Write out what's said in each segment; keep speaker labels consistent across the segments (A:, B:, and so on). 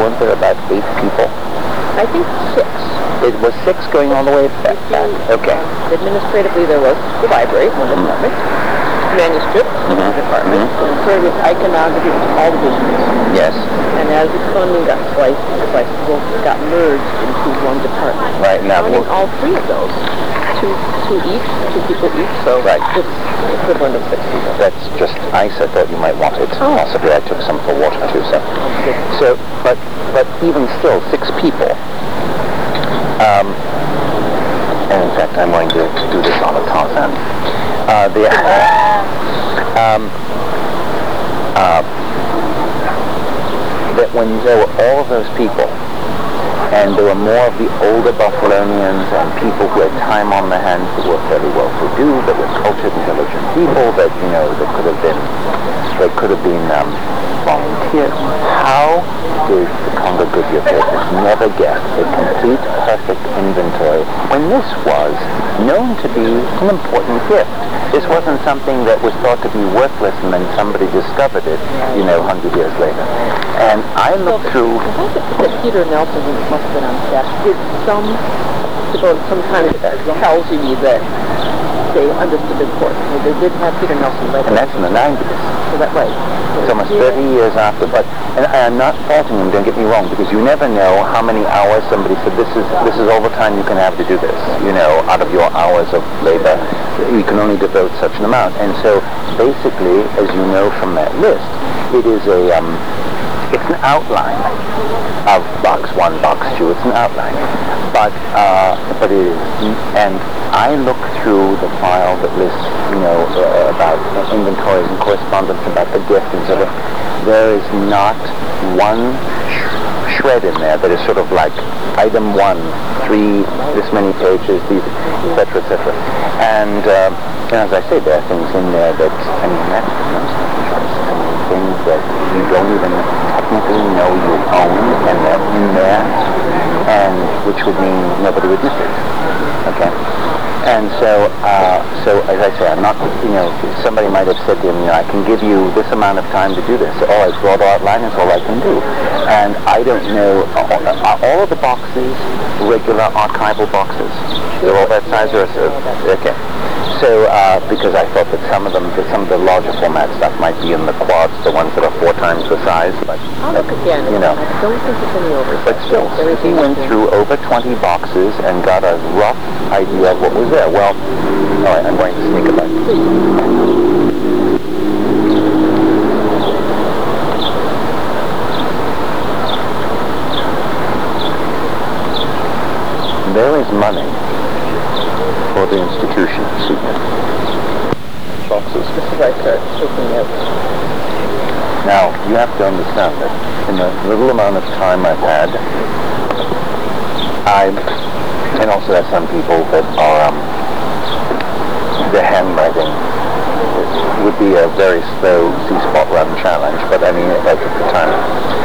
A: weren't there about 8 people?
B: I think 6.
A: It was 6 going all the way back. Okay.
B: Administratively, there was the library, one department, manuscript, another department, and third was iconography, which is all divisions.
A: Yes.
B: And as the funding got sliced, got merged into one department.
A: Right now,
B: running all 3 of those, two people each. So
A: right.
B: It's equivalent of 6 people.
A: That's just ice. I thought you might want it.
B: Oh.
A: Possibly, I took some for water too. So, but even still, 6 people. And in fact, I'm going to do this on a Tarzan. That when there were all of those people, and there were more of the older Buffalonians and people who had time on their hands, that were fairly well-to-do, that were cultured, intelligent people, that that could have been volunteers. How did the Congregatia Papers never get a complete, perfect inventory when this was known to be an important gift? This wasn't something that was thought to be worthless and then somebody discovered it, 100 years later. And I looked through...
B: I think that Peter Nelson, who must have been on staff, did some kind of tells you that they understood the importance. They did have Peter Nelson later.
A: And that's in the 90s.
B: So that's right.
A: It's almost 30 years after, but and I'm not faulting him, don't get me wrong, because you never know how many hours somebody said, this is all the time you can have to do this, out of your hours of labor. You can only devote such an amount. And so basically, as you know from that list, it is it's an outline of box 1, box 2. It's an outline. But it is. And I looked through the file that lists, about inventories and correspondence about the gift and sort of, there is not one shred in there that is sort of like item 1, 3, this many pages, these, etc., etc. And as I say, there are things in there that, that's the most choice. Things that you don't even technically know you own, and they're in there, and which would mean nobody would miss it. Okay? And so as I say, I'm not, somebody might have said to him, I can give you this amount of time to do this. All right, broad outline is all I can do. And I don't know, are all of the boxes regular archival boxes? They're all that size or okay. So, because I thought that some of the larger format stuff might be in the quads, the ones that are 4 times the size, but
B: I'll look again. I don't think it's any over.
A: But still, he went through over 20 boxes and got a rough idea of what was there. Well, all right, I'm going to sneak a bite. There is money for the institution, boxes.
B: This is I start taking notes.
A: Now, you have to understand that in the little amount of time I've had, and also there's some people that are, the handwriting would be a very slow C-spot run challenge, but I mean, at the time,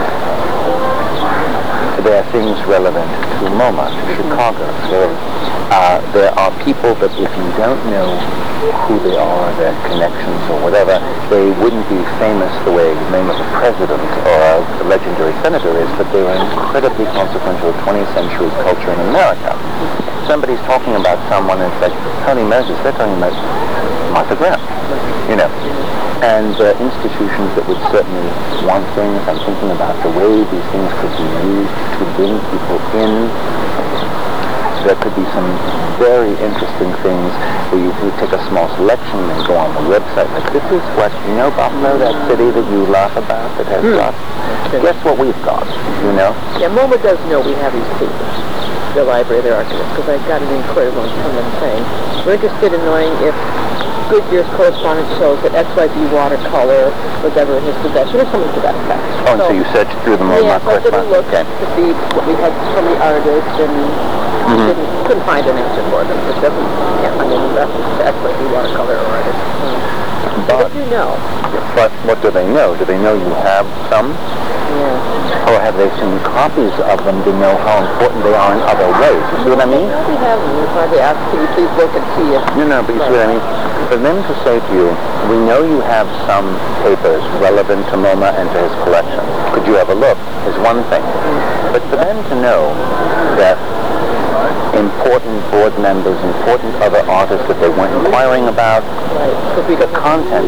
A: there are things relevant to MoMA, to Chicago. So there are people that if you don't know who they are, their connections or whatever, they wouldn't be famous the way the name of a president or a legendary senator is, but they were incredibly consequential 20th century culture in America. Somebody's talking about someone and it's like, Tony Moses, they're talking about Martha Graham, And institutions that would certainly want things. I'm thinking about the way these things could be used to bring people in. There could be some very interesting things where you take a small selection and go on the website. Like, this is what, Buffalo, that city that you laugh about that has got. Guess what we've got,
B: Yeah, MoMA does know we have these papers. The library, their archives, because I got an inquiry once from them saying, we're interested in knowing if Goodyear's correspondence shows that XYZ watercolor was ever in his possession, or something to that effect.
A: Oh, and so you searched through the MoMA correspondence?
B: Yeah, so I didn't look to see what we had from the artist, and couldn't find an answer for them. It can't find any reference to XYZ watercolor or artist. But they do know.
A: But what do they know? Do they know you have some?
B: Yeah.
A: Or have they seen copies of them to know how important they are in other ways? You see what I mean?
B: We have them. We'll probably ask, can you please look and see if...
A: No, but you see what I mean? For them to say to you, we know you have some papers relevant to MoMA and to his collection. Could you have a look? Is one thing. But for them to know that important board members, important other artists that they weren't inquiring about, the content,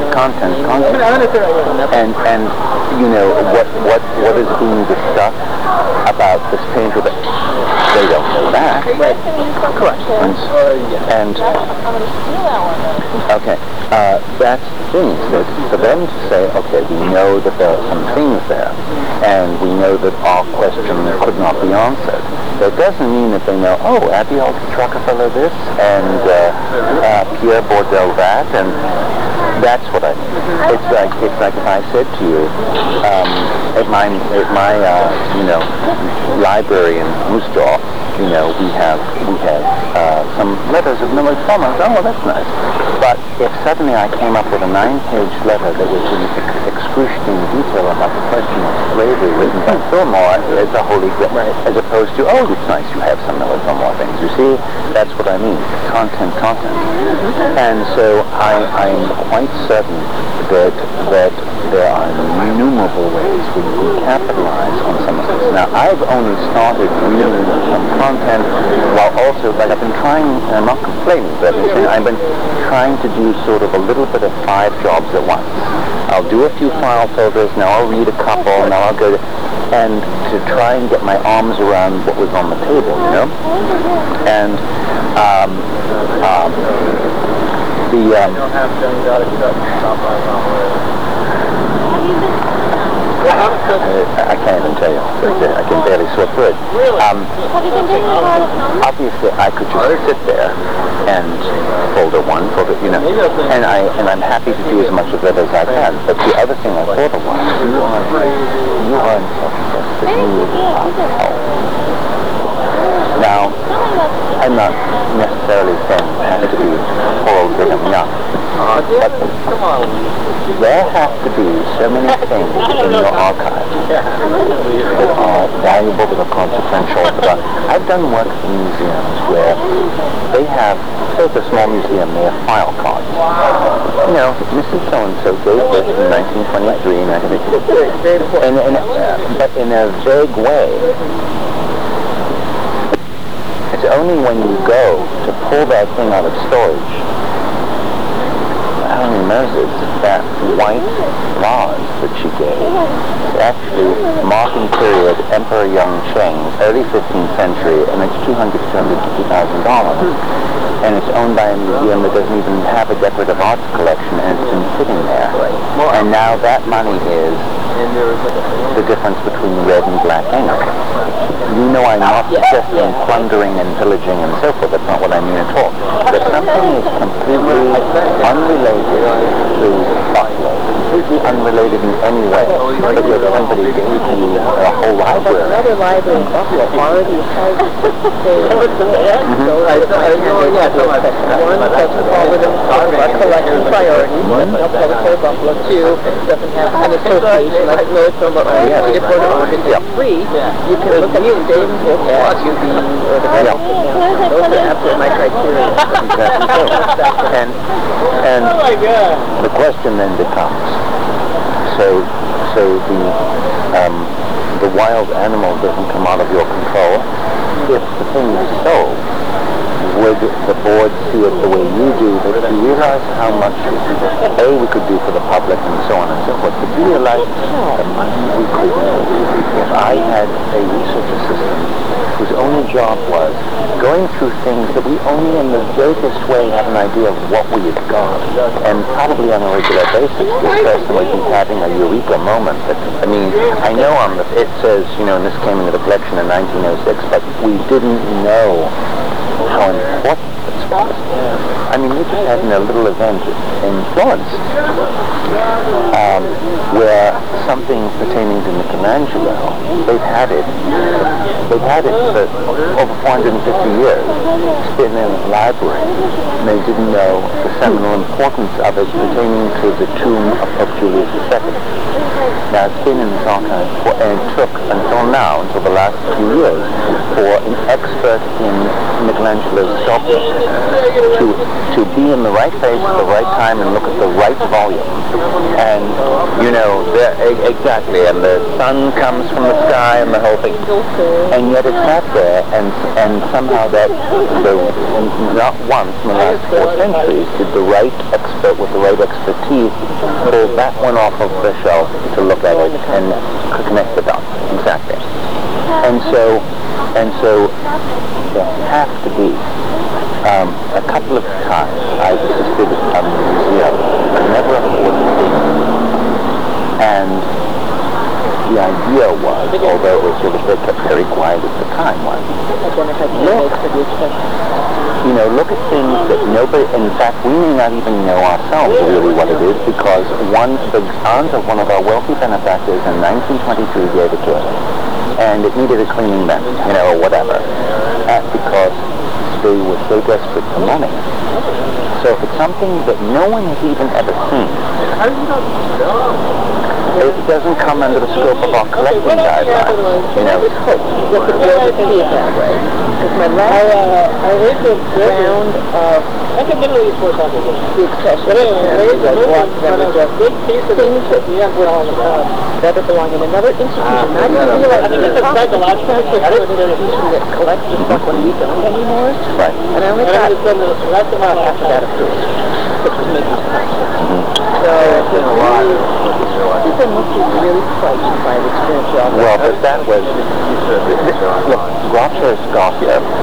A: and you know what is being discussed about this painter, that they don't know that. Correct. And okay, that's the thing. That for them to say, okay, we know that there are some things there, and we know that our question could not be answered. That doesn't mean that they know, oh, Abbey Aldrich Rockefeller this, and Pierre Bourdelle that, and that's what I mean. It's like if I said to you, at my library in Moosjaw, we have some letters of Millard Fillmore. Oh, that's nice. But if suddenly I came up with a 9-page letter that was in excruciating detail about the question of slavery written by Fillmore, it's a holy grail, as opposed to, oh, it's nice you have some Millard Fillmore things. You see, that's what I mean. Content. And so I'm quite certain that there are innumerable ways we can capitalize on some of this. Now, I've only started reading some content while also, like I've been trying, and I'm not complaining, but I've been trying to do sort of a little bit of 5 jobs at once. I'll do a few file folders, now I'll read a couple, now I'll go to, and to try and get my arms around what was on the table, And I can't even tell you. I can barely sort through it. Obviously, I could just sit there and folder 1, and I'm happy to do as much of it as I can. But the other thing I thought of was, you are in such desperate need of help. Now, I'm not necessarily saying it has to be poor old Brigham Young, but there have to be so many things in your archive that are valuable, that are consequential. I've done work in museums where they have, say at a small museum, they have file cards. Mrs. So-and-so gave this in 1923, but in a vague way. It's only when you go to pull that thing out of storage, Helen Moses, that white vase that she gave, is actually marking period Emperor Yang Cheng, early 15th century, and it's $250,000. And it's owned by a museum that doesn't even have a decorative arts collection, and it's been sitting there. And now that money is the difference between red and black ink. I'm not suggesting plundering and pillaging and so forth. That's not what I mean at all. But something is completely unrelated to Buffalo, completely unrelated in any way. But if somebody gave you a whole library.
B: Another library in Buffalo already has one doesn't fall within our collection priorities. Public Buffalo 2 doesn't have an association like Millard Fillmore or Three. You can look at the same book as you or the red. Those are absolutely my criteria.
A: And the question then becomes, so the wild animal doesn't come out of your control. If the thing is sold, would the board see it the way you do? But do you realize how much we could do for the public and so on and so forth? But do you realize the money we could make if I had a research assistant whose only job was going through things that we only in the vaguest way have an idea of what we had got, and probably on a regular basis this person would be having a eureka moment. I know it says, and this came into the collection in 1906, but we didn't know how important this was. They just had a little event in Florence where something pertaining to Michelangelo, they've had it for over 450 years. It's been in a library, and they didn't know the seminal importance of it pertaining to the tomb of Pope Julius II. Now, it's been in its archive, and it took until now, until the last few years, for an expert in Michelangelo's sculpture to be in the right place at the right time and look at the right volume. And, you know, exactly, and the sun comes from the sky and the whole thing. And yet it's not there, and somehow not once in the last 4 centuries did the right expert with the right expertise pull that one off of the shelf to look at it and connect the dots. Exactly. And so there have to be a couple of times I visited a museum I never afforded to see. And the idea was, although it was sort of kept very quiet at the time, look at things that nobody, in fact, we may not even know ourselves really what it is, because the aunt of one of our wealthy benefactors in 1923 gave it to us. And it needed a cleaning then, or whatever, because they were so desperate for money. So if it's something that no one has even ever seen, it doesn't come under the scope of our collecting guidelines.
B: Look at the see it that way. Because my last round of the accession things that belong in another institution. Not even realize that collects the stuff when we don't anymore.
A: Right.
B: And I only got after that approved. It was making sense. So people must be really frightened by the experience.
A: Well, but that was, look, Groucho Scarpa